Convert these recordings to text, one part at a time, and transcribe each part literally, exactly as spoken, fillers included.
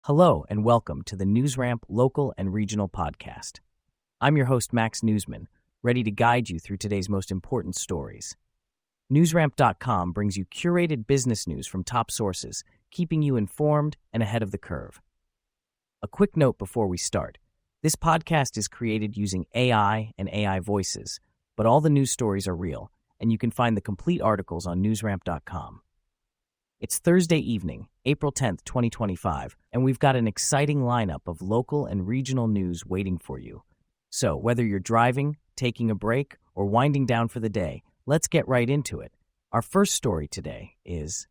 Hello and welcome to the NewsRamp Local and Regional Podcast. I'm your host, Max Newsman, ready to guide you through today's most important stories. NewsRamp dot com brings you curated business news from top sources, keeping you informed and ahead of the curve. A quick note before we start. This podcast is created using A I and A I voices, but all the news stories are real, and you can find the complete articles on NewsRamp dot com. It's Thursday evening, April tenth, twenty twenty-five, and we've got an exciting lineup of local and regional news waiting for you. So, whether you're driving, taking a break, or winding down for the day, let's get right into it. Our first story today is: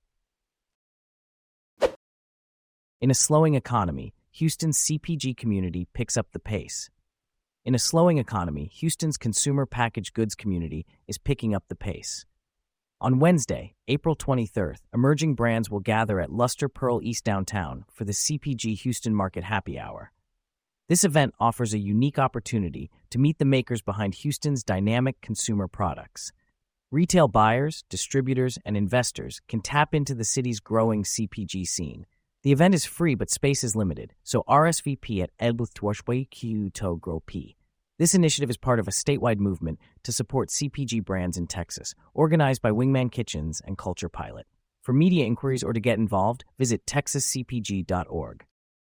in a slowing economy, Houston's C P G community picks up the pace. In a slowing economy, Houston's consumer packaged goods community is picking up the pace. On Wednesday, April twenty-third, emerging brands will gather at Luster Pearl East Downtown for the C P G Houston Market Happy Hour. This event offers a unique opportunity to meet the makers behind Houston's dynamic consumer products. Retail buyers, distributors, and investors can tap into the city's growing C P G scene. The event is free, but space is limited, so R S V P at edbuthwashwayqtogrop. This initiative is part of a statewide movement to support C P G brands in Texas, organized by Wingman Kitchens and Culture Pilot. For media inquiries or to get involved, visit texas c p g dot org.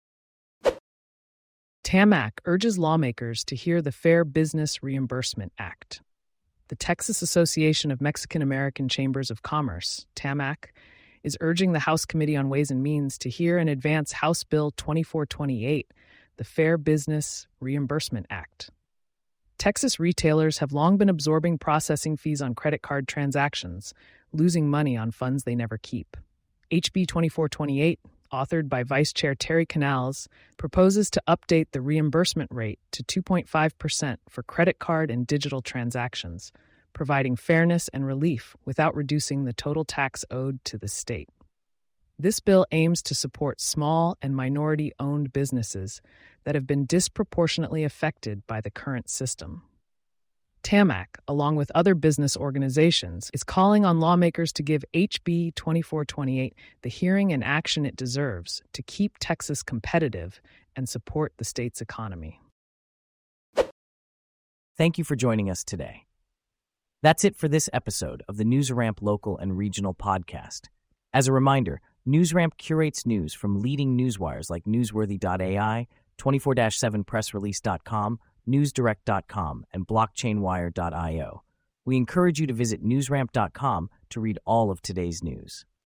T A M A C urges lawmakers to hear the Fair Business Reimbursement Act. The Texas Association of Mexican American Chambers of Commerce, T A M A C, is urging the House Committee on Ways and Means to hear and advance House Bill twenty-four twenty-eight, the Fair Business Reimbursement Act. Texas retailers have long been absorbing processing fees on credit card transactions, losing money on funds they never keep. H B twenty-four twenty-eight, authored by Vice Chair Terry Canals, proposes to update the reimbursement rate to two point five percent for credit card and digital transactions, providing fairness and relief without reducing the total tax owed to the state. This bill aims to support small and minority-owned businesses that have been disproportionately affected by the current system. T A M A C, along with other business organizations, is calling on lawmakers to give H B twenty-four twenty-eight the hearing and action it deserves to keep Texas competitive and support the state's economy. Thank you for joining us today. That's it for this episode of the NewsRamp Local and Regional Podcast. As a reminder, NewsRamp curates news from leading newswires like newsworthy dot A I, twenty-four seven press release dot com, newsdirect dot com, and blockchain wire dot io. We encourage you to visit newsramp dot com to read all of today's news.